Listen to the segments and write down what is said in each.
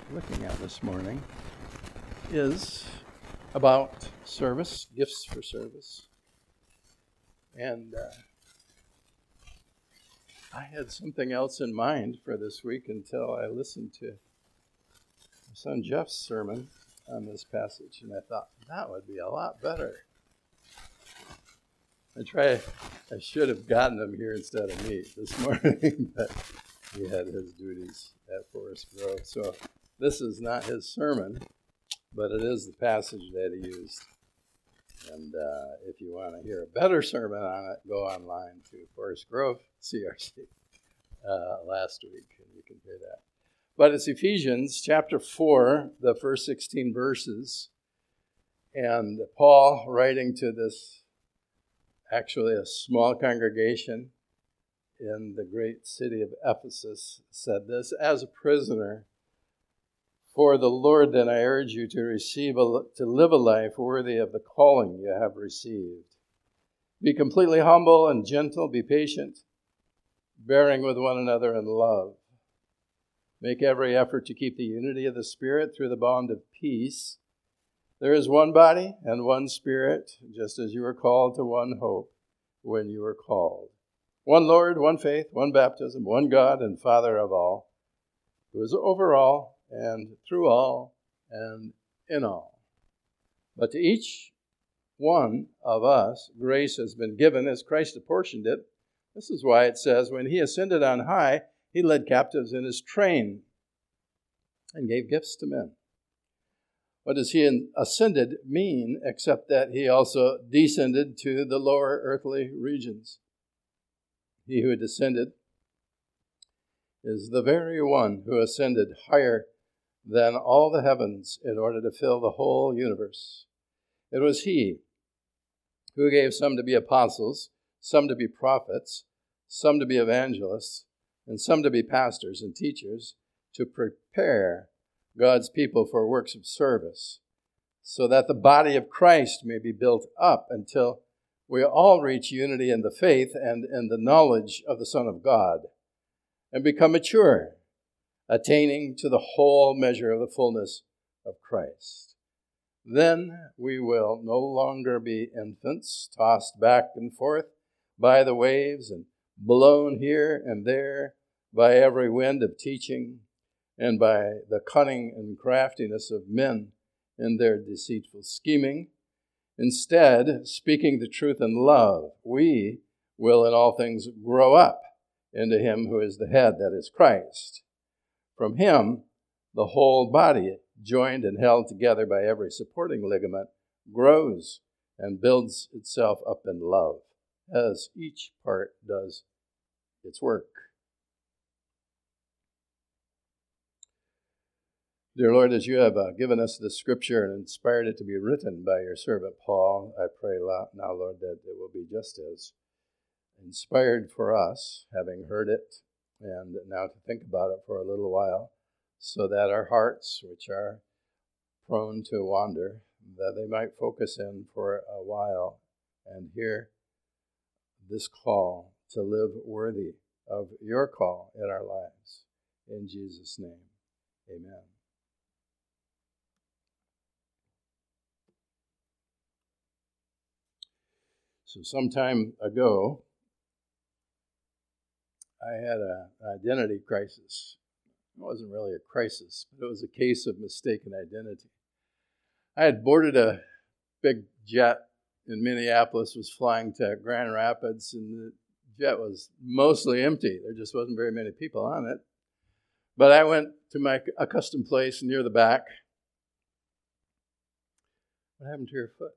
looking at this morning is about service, gifts for service. And I had something else in mind for this week until I listened to my son Jeff's sermon on this passage, and I thought, that would be a lot better. I should have gotten him here instead of me this morning, but he had his duties at Forest Grove. So this is not his sermon, but it is the passage that he used. And if you want to hear a better sermon on it, go online to Forest Grove CRC last week, and you can hear that. But it's Ephesians chapter 4, the first 16 verses. And Paul, writing to this, actually a small congregation in the great city of Ephesus, said this: as a prisoner for the Lord, then I urge you to live a life worthy of the calling you have received. Be completely humble and gentle, be patient, bearing with one another in love. Make every effort to keep the unity of the Spirit through the bond of peace. There is one body and one Spirit, just as you were called to one hope when you were called. One Lord, one faith, one baptism, one God and Father of all, who is over all and through all and in all. But to each one of us, grace has been given as Christ apportioned it. This is why it says, when he ascended on high, he led captives in his train and gave gifts to men. What does he ascended mean, except that he also descended to the lower earthly regions? He who descended is the very one who ascended higher than all the heavens in order to fill the whole universe. It was he who gave some to be apostles, some to be prophets, some to be evangelists, and some to be pastors and teachers, to prepare God's people for works of service, so that the body of Christ may be built up until we all reach unity in the faith and in the knowledge of the Son of God, and become mature, attaining to the whole measure of the fullness of Christ. Then we will no longer be infants, tossed back and forth by the waves and blown here and there by every wind of teaching and by the cunning and craftiness of men in their deceitful scheming. Instead, speaking the truth in love, we will in all things grow up into him who is the head, that is Christ. From him, the whole body, joined and held together by every supporting ligament, grows and builds itself up in love, as each part does its work. Dear Lord, as you have given us the scripture and inspired it to be written by your servant Paul, I pray now, Lord, that it will be just as inspired for us, having heard it, and now to think about it for a little while, so that our hearts, which are prone to wander, that they might focus in for a while and hear this call to live worthy of your call in our lives. In Jesus' name, amen. So some time ago, I had an identity crisis. It wasn't really a crisis, but it was a case of mistaken identity. I had boarded a big jet in Minneapolis, was flying to Grand Rapids, and the jet was mostly empty. There just wasn't very many people on it. But I went to my accustomed place near the back. What happened to your foot?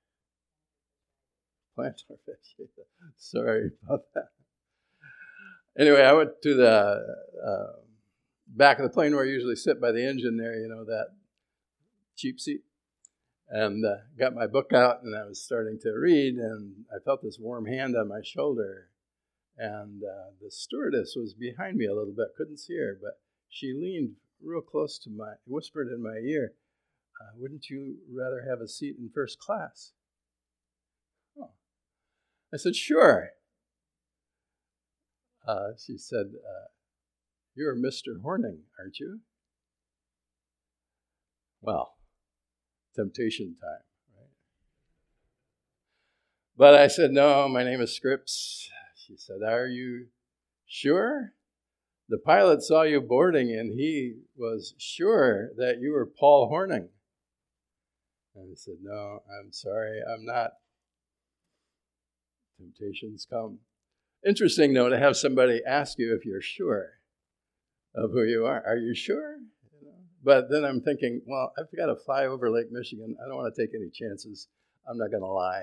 Plantar fascia. Sorry about that. Anyway, I went to the back of the plane where I usually sit by the engine there, that cheap seat, and got my book out, and I was starting to read, and I felt this warm hand on my shoulder, and the stewardess was behind me a little bit, couldn't see her, but she leaned real close to whispered in my ear, wouldn't you rather have a seat in first class? Oh. I said, sure. She said, you're Mr. Horning, aren't you? Well, temptation time, right? But I said, no, my name is Scripps. She said, are you sure? The pilot saw you boarding and he was sure that you were Paul Horning. And I said, no, I'm sorry, I'm not. Temptations come. Interesting, though, to have somebody ask you if you're sure of who you are. Are you sure? But then I'm thinking, well, I've got to fly over Lake Michigan. I don't want to take any chances. I'm not going to lie.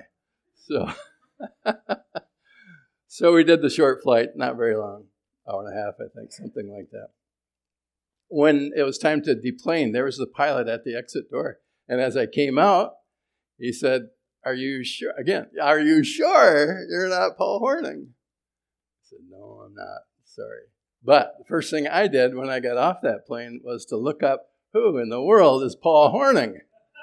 So we did the short flight, not very long, hour and a half, I think, something like that. When it was time to deplane, there was the pilot at the exit door. And as I came out, he said, are you sure? Again, are you sure you're not Paul Horning? I said, no, I'm not. Sorry. But the first thing I did when I got off that plane was to look up who in the world is Paul Horning.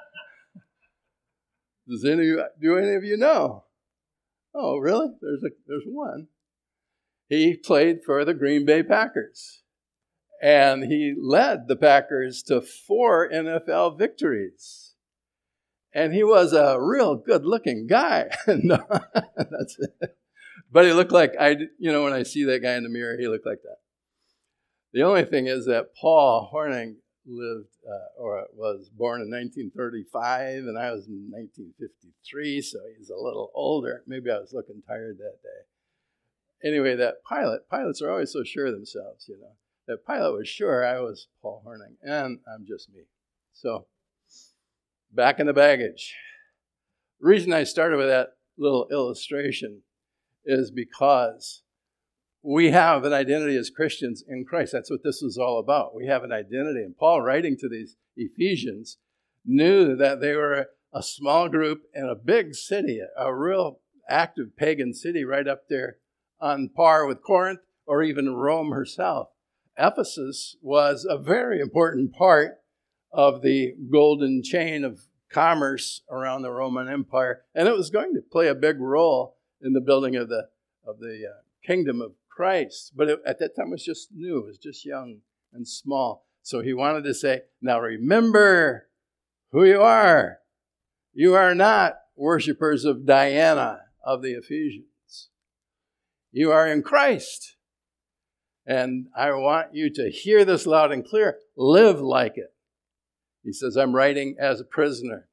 Do any of you know? Oh, really? There's one. He played for the Green Bay Packers. And he led the Packers to 4 NFL victories. And he was a real good-looking guy. No, that's it. But he looked like, when I see that guy in the mirror, he looked like that. The only thing is that Paul Horning was born in 1935, and I was in 1953, so he's a little older. Maybe I was looking tired that day. Anyway, that pilots are always so sure of themselves, That pilot was sure I was Paul Horning, and I'm just me. So, back in the baggage. The reason I started with that little illustration is because we have an identity as Christians in Christ. That's what this is all about. We have an identity. And Paul, writing to these Ephesians, knew that they were a small group in a big city, a real active pagan city right up there on par with Corinth or even Rome herself. Ephesus was a very important part of the golden chain of commerce around the Roman Empire, and it was going to play a big role in the building of the kingdom of Christ. But at that time, it was just new. It was just young and small. So he wanted to say, now remember who you are. You are not worshipers of Diana of the Ephesians. You are in Christ. And I want you to hear this loud and clear. Live like it. He says, I'm writing as a prisoner.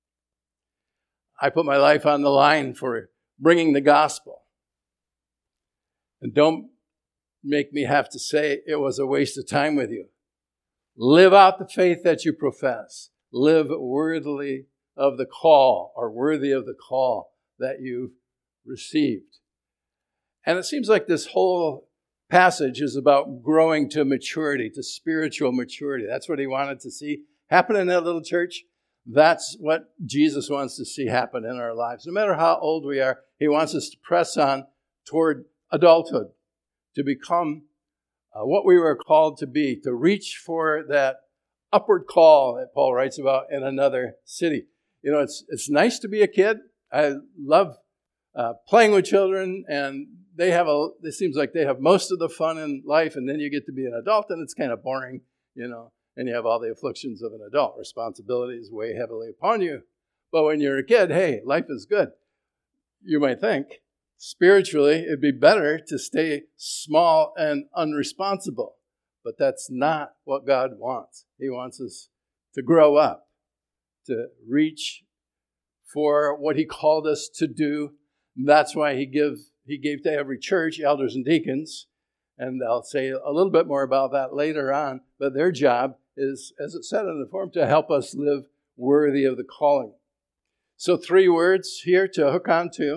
I put my life on the line for bringing the gospel. And don't make me have to say it was a waste of time with you. Live out the faith that you profess. Live worthily of the call, or worthy of the call that you've received. And it seems like this whole passage is about growing to maturity, to spiritual maturity. That's what he wanted to see happen in that little church. That's what Jesus wants to see happen in our lives. No matter how old we are, he wants us to press on toward adulthood, to become what we were called to be, to reach for that upward call that Paul writes about in another city. It's nice to be a kid. I love playing with children, and it seems like they have most of the fun in life, and then you get to be an adult, and it's kind of boring, and you have all the afflictions of an adult. Responsibilities weigh heavily upon you. But when you're a kid, hey, life is good. You might think, spiritually, it'd be better to stay small and unresponsible. But that's not what God wants. He wants us to grow up, to reach for what he called us to do. And that's why he gave to every church elders and deacons. And I'll say a little bit more about that later on. But their job is, as it said in the form, to help us live worthy of the calling. So 3 words here to hook on to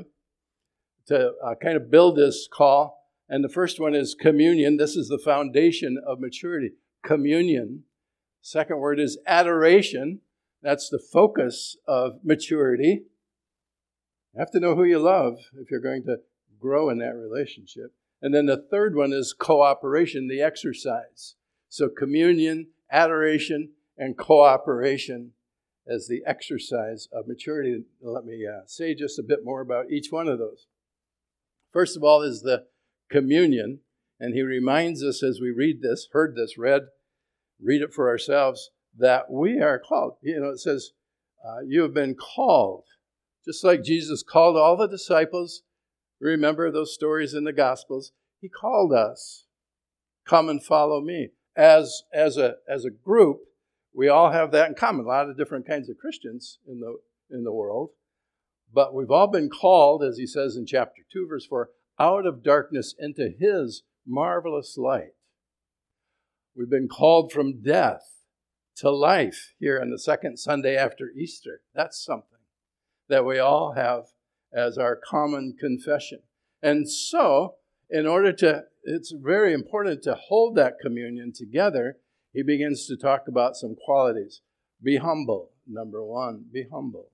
kind of build this call. And the first one is communion. This is the foundation of maturity. Communion. Second word is adoration. That's the focus of maturity. You have to know who you love if you're going to grow in that relationship. And then the third one is cooperation, the exercise. So communion, adoration, and cooperation as the exercise of maturity. Let me say just a bit more about each one of those. First of all is the communion, and he reminds us as we read this, read it for ourselves, that we are called. It says, you have been called. Just like Jesus called all the disciples. Remember those stories in the Gospels? He called us. Come and follow me. As a group, we all have that in common. A lot of different kinds of Christians in the world. But we've all been called, as he says in chapter 2, verse 4, out of darkness into his marvelous light. We've been called from death to life here on the second Sunday after Easter. That's something that we all have as our common confession. And so, it's very important to hold that communion together. He begins to talk about some qualities. Be humble, number one. Be humble.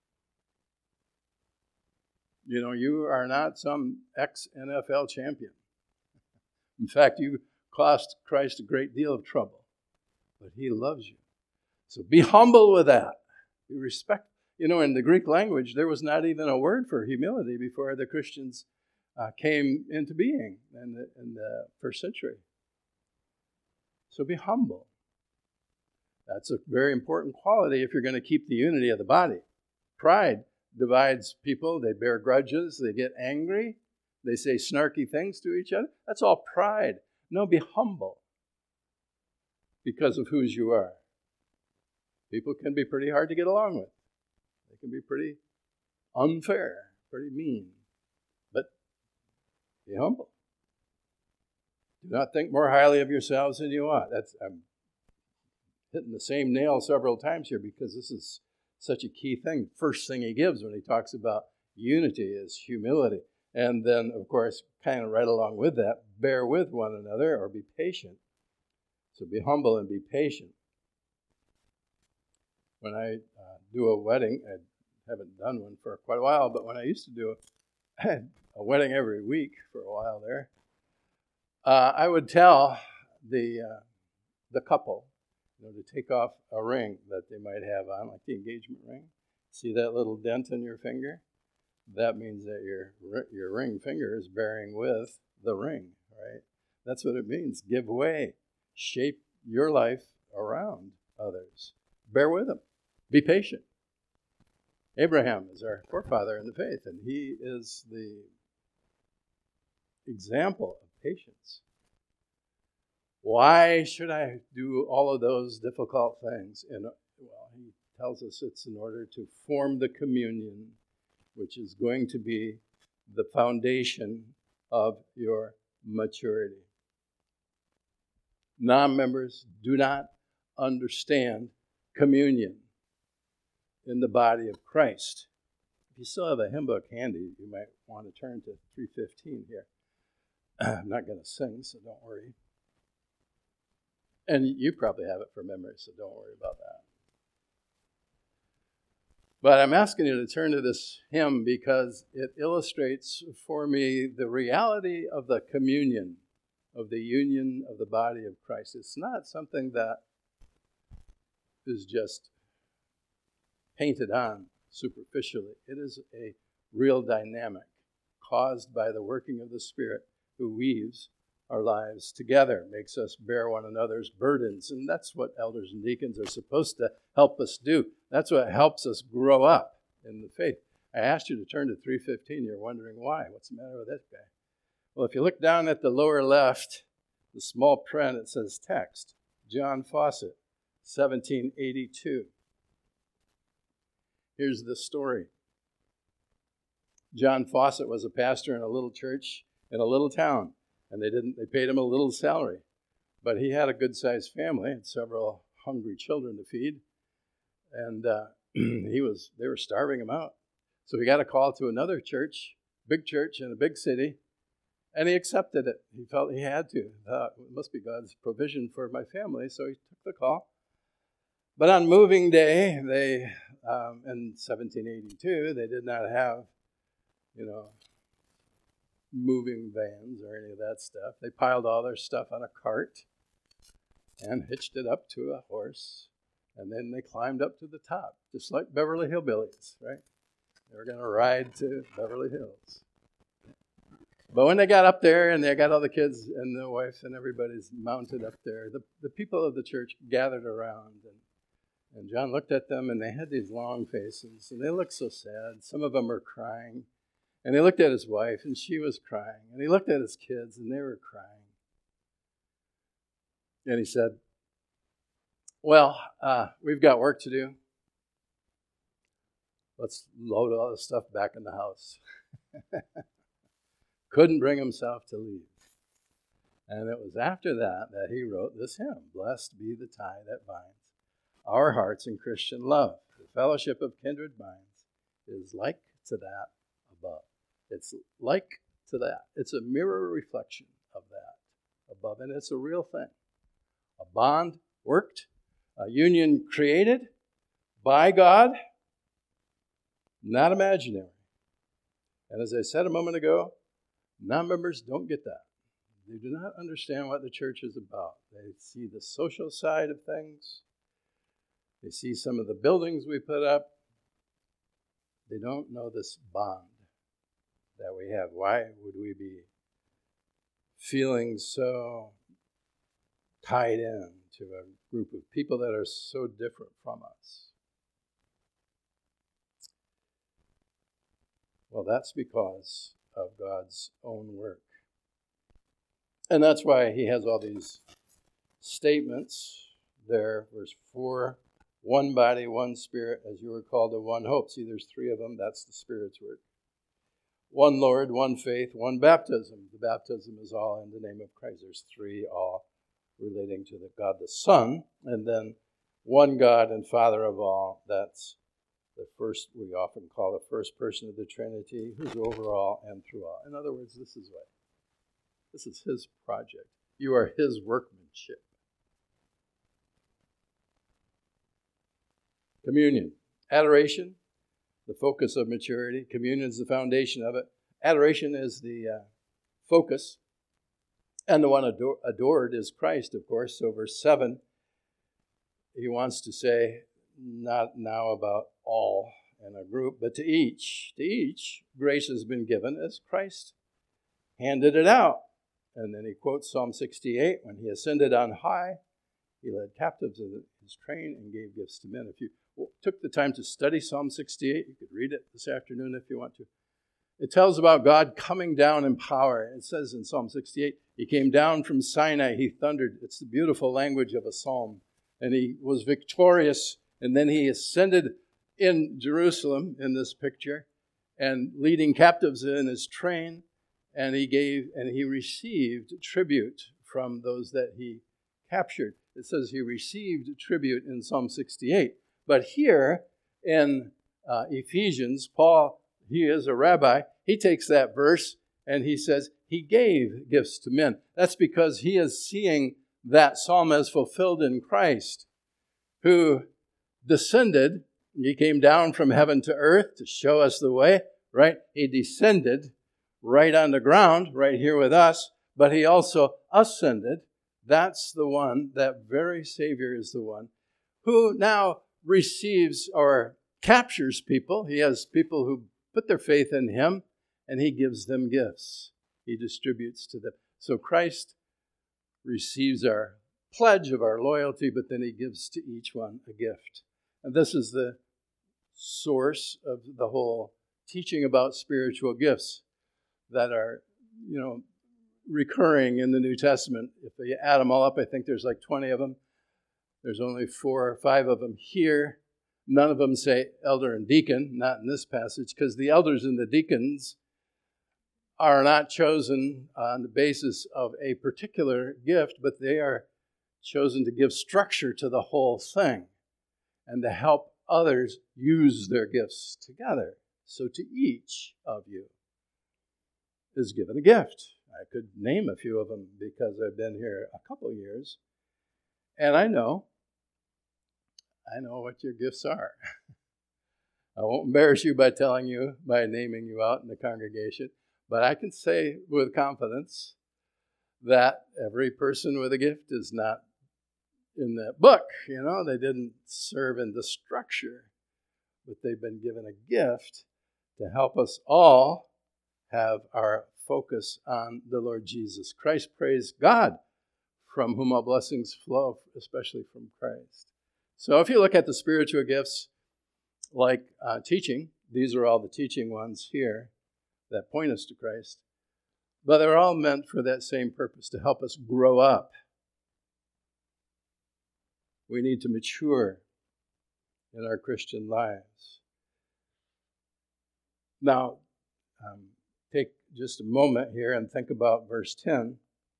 You are not some ex-NFL champion. In fact, you cost Christ a great deal of trouble. But he loves you. So be humble with that. Be respectful. In the Greek language, there was not even a word for humility before the Christians came into being in the first century. So be humble. That's a very important quality if you're going to keep the unity of the body. Pride divides people. They bear grudges. They get angry. They say snarky things to each other. That's all pride. No, be humble because of whose you are. People can be pretty hard to get along with. They can be pretty unfair, pretty mean. But be humble. Do not think more highly of yourselves than you ought. I'm hitting the same nail several times here because this is such a key thing. First thing he gives when he talks about unity is humility. And then, of course, kind of right along with that, bear with one another or be patient. So be humble and be patient. When I do a wedding, I haven't done one for quite a while, but when I used to do a wedding every week for a while there, I would tell the couple, to take off a ring that they might have on, like the engagement ring. See that little dent in your finger? That means that your ring finger is bearing with the ring, right? That's what it means. Give way. Shape your life around others. Bear with them. Be patient. Abraham is our forefather in the faith, and he is the example of patience. Why should I do all of those difficult things? He tells us it's in order to form the communion, which is going to be the foundation of your maturity. Non-members do not understand communion in the body of Christ. If you still have a hymn book handy, you might want to turn to 315 here. I'm not going to sing, so don't worry. And you probably have it for memory, so don't worry about that. But I'm asking you to turn to this hymn because it illustrates for me the reality of the communion, of the union of the body of Christ. It's not something that is just painted on superficially. It is a real dynamic caused by the working of the Spirit who weaves our lives together, makes us bear one another's burdens. And that's what elders and deacons are supposed to help us do. That's what helps us grow up in the faith. I asked you to turn to 315. You're wondering why. What's the matter with this guy? Well, if you look down at the lower left, the small print, it says text. John Fawcett, 1782. Here's the story. John Fawcett was a pastor in a little church in a little town. And they paid him a little salary. But he had a good-sized family and several hungry children to feed. And they were starving him out. So he got a call to another church, big church in a big city, and he accepted it. He felt he had to. He thought, it must be God's provision for my family, so he took the call. But on moving day, in 1782, they did not have, moving vans or any of that stuff. They piled all their stuff on a cart and hitched it up to a horse, and then they climbed up to the top, just like Beverly Hillbillies, right? They were going to ride to Beverly Hills. But when they got up there and they got all the kids and the wife and everybody's mounted up there, the people of the church gathered around, and And John looked at them, and they had these long faces, and they looked so sad. Some of them were crying. And he looked at his wife, and she was crying. And he looked at his kids, and they were crying. And he said, well, we've got work to do. Let's load all this stuff back in the house. Couldn't bring himself to leave. And it was after that that he wrote this hymn, Blessed be the tie that binds our hearts in Christian love. The fellowship of kindred minds is like to that above. It's like to that. It's a mirror reflection of that above. And it's a real thing. A bond worked, a union created by God, not imaginary. And as I said a moment ago, non-members don't get that. They do not understand what the church is about. They see the social side of things. They see some of the buildings we put up. They don't know this bond that we have. Why would we be feeling so tied in to a group of people that are so different from us? Well, that's because of God's own work. And that's why he has all these statements there. Verse 4, one body, one spirit, as you were called to one hope. See, there's three of them. That's the Spirit's work. One Lord, one faith, one baptism. The baptism is all in the name of Christ. There's three, all relating to the God the Son. And then one God and Father of all. That's the first, we often call the first person of the Trinity, who's over all and through all. In other words, this is what? This is his project. You are his workmanship. Communion. Adoration, the focus of maturity. Communion is the foundation of it. Adoration is the focus. And the one adored is Christ, of course. So verse 7, he wants to say, not now about all in a group, but to each. To each, grace has been given as Christ handed it out. And then he quotes Psalm 68, when he ascended on high, he led captives in his train and gave gifts to men. If you took the time to study Psalm 68, you could read it this afternoon if you want to. It tells about God coming down in power. It says in Psalm 68, he came down from Sinai, he thundered. It's the beautiful language of a psalm. And he was victorious. And then he ascended in Jerusalem in this picture and leading captives in his train. And he received tribute from those that he captured. It says he received tribute in Psalm 68. But here in Ephesians, Paul, he is a rabbi, he takes that verse and he says he gave gifts to men. That's because he is seeing that psalm as fulfilled in Christ, who descended. He came down from heaven to earth to show us the way, right? He descended right on the ground, right here with us, but he also ascended. That's the one, that very Savior is the one who now receives or captures people. He has people who put their faith in him, and he gives them gifts. He distributes to them. So Christ receives our pledge of our loyalty, but then he gives to each one a gift. And this is the source of the whole teaching about spiritual gifts that are, recurring in the New Testament. If you add them all up, I think there's like 20 of them. There's only 4 or 5 of them here. None of them say elder and deacon, not in this passage, because the elders and the deacons are not chosen on the basis of a particular gift, but they are chosen to give structure to the whole thing and to help others use their gifts together. So to each of you is given a gift. I could name a few of them because I've been here a couple of years, and I know what your gifts are. I won't embarrass you by naming you out in the congregation, but I can say with confidence that every person with a gift is not in that book. They didn't serve in the structure, but they've been given a gift to help us all have our focus on the Lord Jesus Christ. Praise God, from whom all blessings flow, especially from Christ. So if you look at the spiritual gifts, like teaching, these are all the teaching ones here that point us to Christ. But they're all meant for that same purpose, to help us grow up. We need to mature in our Christian lives. Now, take just a moment here and think about verse 10,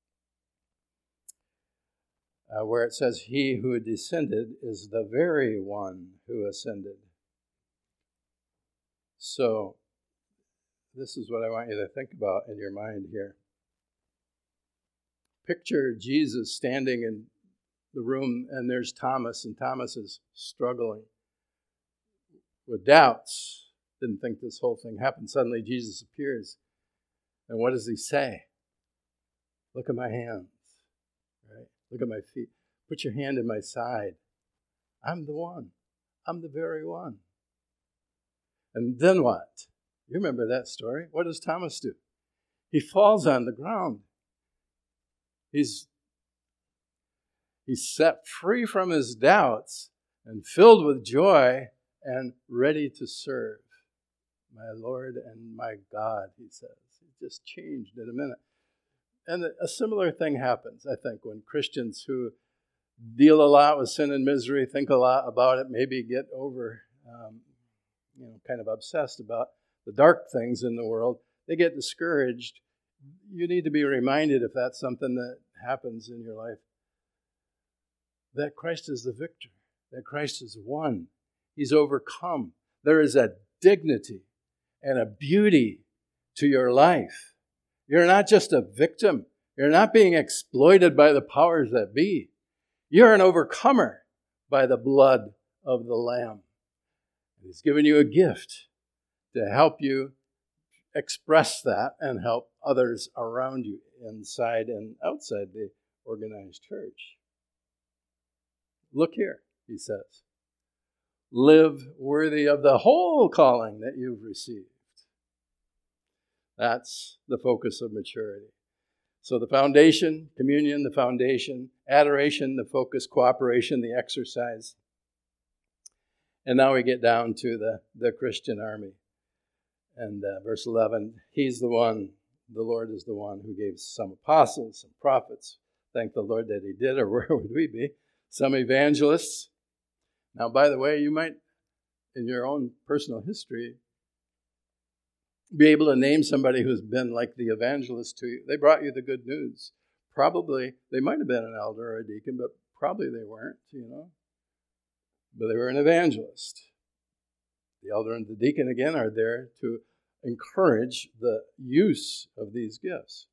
where it says, "He who descended is the very one who ascended." So, this is what I want you to think about in your mind here. Picture Jesus standing in the room, and there's Thomas, and Thomas is struggling with doubts. Didn't think this whole thing happened. Suddenly Jesus appears. And what does he say? Look at my hands, right? Look at my feet. Put your hand in my side. I'm the one. I'm the very one. And then what? You remember that story? What does Thomas do? He falls on the ground. He's set free from his doubts and filled with joy and ready to serve. My Lord and my God, he says. He just changed in a minute. And a similar thing happens, I think, when Christians who deal a lot with sin and misery, think a lot about it, maybe get over, kind of obsessed about the dark things in the world, they get discouraged. You need to be reminded, if that's something that happens in your life, that Christ is the victor, that Christ is won. He's overcome. There is a dignity and a beauty to your life. You're not just a victim. You're not being exploited by the powers that be. You're an overcomer by the blood of the Lamb. He's given you a gift to help you express that and help others around you, inside and outside the organized church. Look here, he says. Live worthy of the whole calling that you've received. That's the focus of maturity. So the foundation, communion, the foundation, adoration, the focus, cooperation, the exercise. And now we get down to the Christian army. And verse 11, he's the one, the Lord is the one who gave some apostles, some prophets. Thank the Lord that he did, or where would we be? Some evangelists. Now, by the way, you might, in your own personal history, be able to name somebody who's been like the evangelist to you. They brought you the good news. Probably, they might have been an elder or a deacon, but probably they weren't, But they were an evangelist. The elder and the deacon, again, are there to encourage the use of these gifts.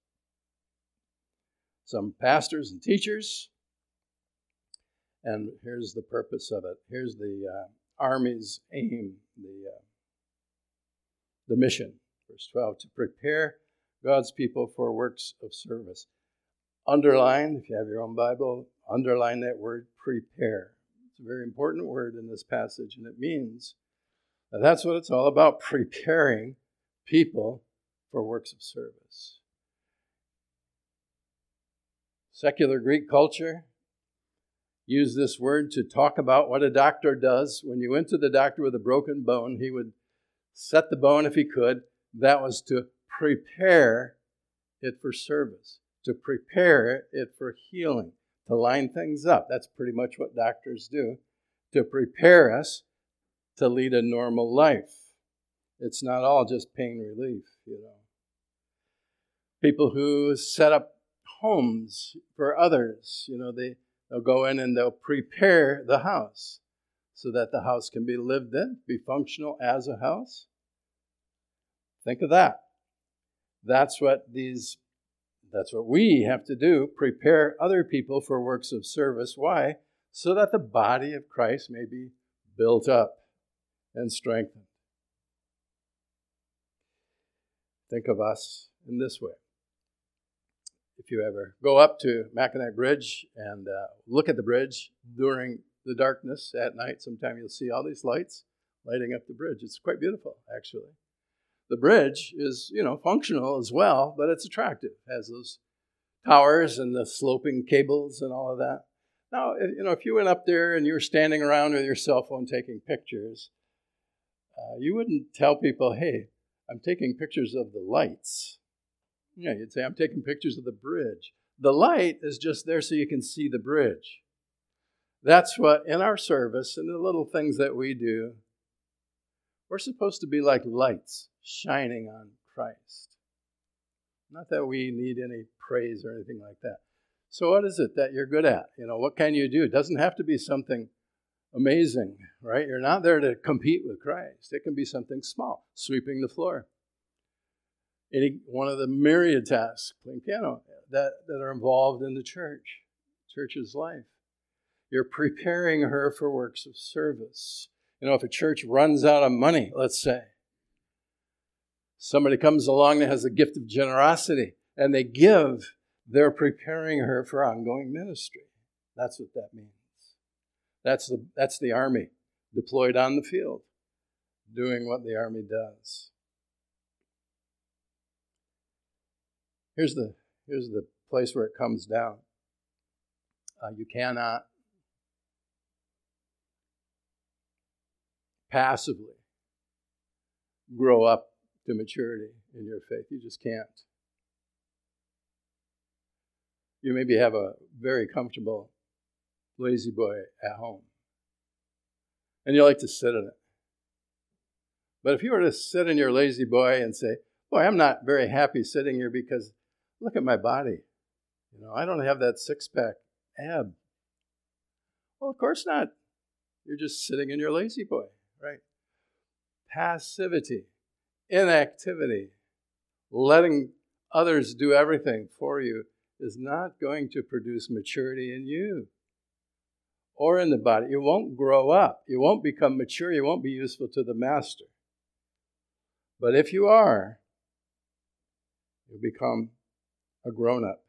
Some pastors and teachers. And here's the purpose of it. Here's the army's aim, the mission. Verse 12, to prepare God's people for works of service. Underline, if you have your own Bible, underline that word, prepare. It's a very important word in this passage, and it means that that's what it's all about, preparing people for works of service. Secular Greek culture used this word to talk about what a doctor does. When you went to the doctor with a broken bone, he would set the bone if he could. That was to prepare it for service, to prepare it for healing, to line things up. That's pretty much what doctors do, to prepare us to lead a normal life. It's not all just pain relief, People who set up homes for others, they'll go in and they'll prepare the house so that the house can be lived in, be functional as a house. Think of that. That's what we have to do, prepare other people for works of service. Why? So that the body of Christ may be built up and strengthened. Think of us in this way. If you ever go up to Mackinac Bridge and look at the bridge during the darkness at night, sometime you'll see all these lights lighting up the bridge. It's quite beautiful, actually. The bridge is, functional as well, but it's attractive. It has those towers and the sloping cables and all of that. Now, if you went up there and you were standing around with your cell phone taking pictures, you wouldn't tell people, hey, I'm taking pictures of the lights. Yeah, you'd say, I'm taking pictures of the bridge. The light is just there so you can see the bridge. That's what, in our service and the little things that we do, we're supposed to be like lights shining on Christ. Not that we need any praise or anything like that. So what is it that you're good at? What can you do? It doesn't have to be something amazing, right? You're not there to compete with Christ. It can be something small, sweeping the floor. Any one of the myriad tasks, playing piano, that are involved in the church's life. You're preparing her for works of service. If a church runs out of money, let's say, somebody comes along that has a gift of generosity and they give, they're preparing her for ongoing ministry. That's what that means. That's the army deployed on the field, doing what the army does. Here's the place where it comes down. You cannot passively grow up to maturity in your faith. You just can't. You maybe have a very comfortable lazy boy at home, and you like to sit in it. But if you were to sit in your lazy boy and say, boy, I'm not very happy sitting here because look at my body. I don't have that six-pack ab. Well, of course not. You're just sitting in your lazy boy, right? Passivity, inactivity, letting others do everything for you is not going to produce maturity in you or in the body. You won't grow up. You won't become mature. You won't be useful to the master. But if you are, you'll become a grown-up.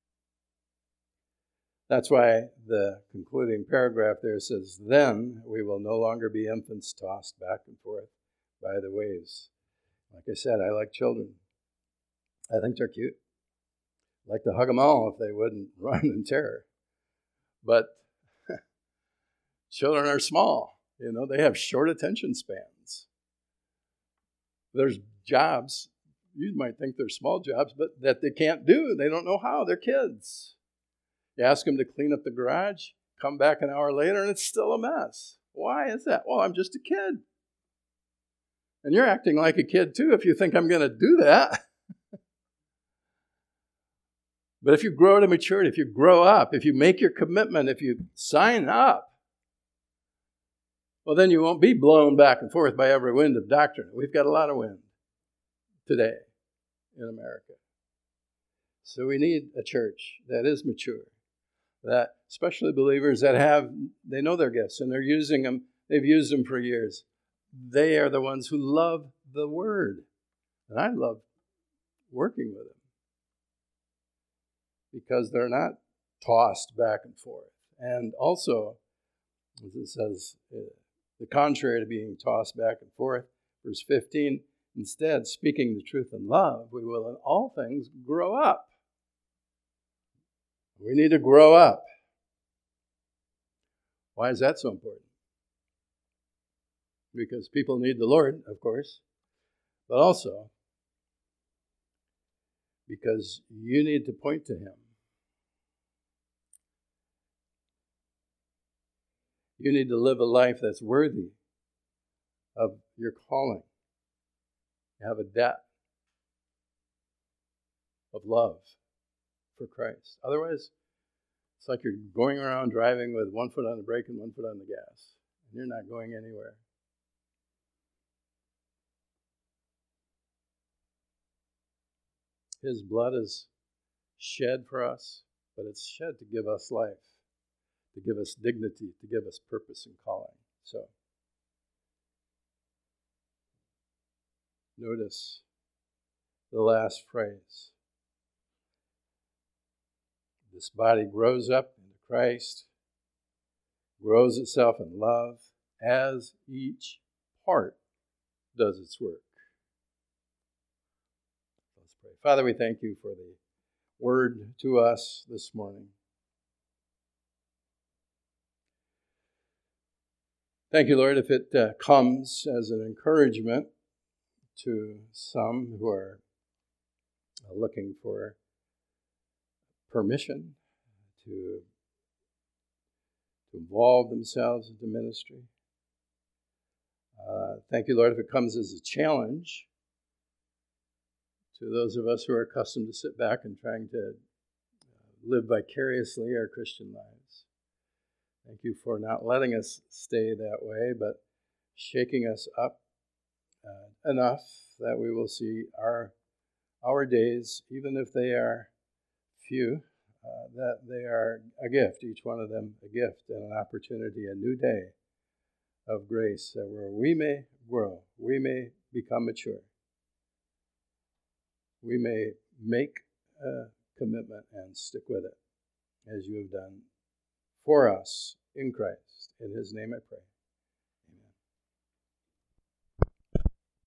That's why the concluding paragraph there says, then we will no longer be infants tossed back and forth by the waves. Like I said, I like children. I think they're cute. I'd like to hug them all if they wouldn't run in terror. But children are small. They have short attention spans. There's jobs, you might think they're small jobs, but that they can't do. They don't know how. They're kids. You ask them to clean up the garage, come back an hour later, and it's still a mess. Why is that? Well, I'm just a kid. And you're acting like a kid, too, if you think I'm going to do that. But if you grow to maturity, if you grow up, if you make your commitment, if you sign up, well, then you won't be blown back and forth by every wind of doctrine. We've got a lot of wind today in America. So we need a church that is mature, that especially believers that they know their gifts and they're using them. They've used them for years. They are the ones who love the Word. And I love working with them because they're not tossed back and forth. And also, as it says, the contrary to being tossed back and forth, verse 15, instead, speaking the truth in love, we will in all things grow up. We need to grow up. Why is that so important? Because people need the Lord, of course, but also because you need to point to Him. You need to live a life that's worthy of your calling. You have a debt of love for Christ. Otherwise, it's like you're going around driving with one foot on the brake and one foot on the gas. And you're not going anywhere. His blood is shed for us, but it's shed to give us life, to give us dignity, to give us purpose and calling. So, notice the last phrase. This body grows up into Christ, grows itself in love as each part does its work. Let's pray. Father, we thank you for the word to us this morning. Thank you, Lord, if it comes as an encouragement to some who are looking for permission to involve themselves into ministry. Thank you, Lord, if it comes as a challenge to those of us who are accustomed to sit back and trying to live vicariously our Christian lives. Thank you for not letting us stay that way, but shaking us up enough that we will see our days, even if they are few, that they are a gift, each one of them a gift and an opportunity, a new day of grace, where we may grow, we may become mature, we may make a commitment and stick with it, as you have done for us in Christ. In his name I pray.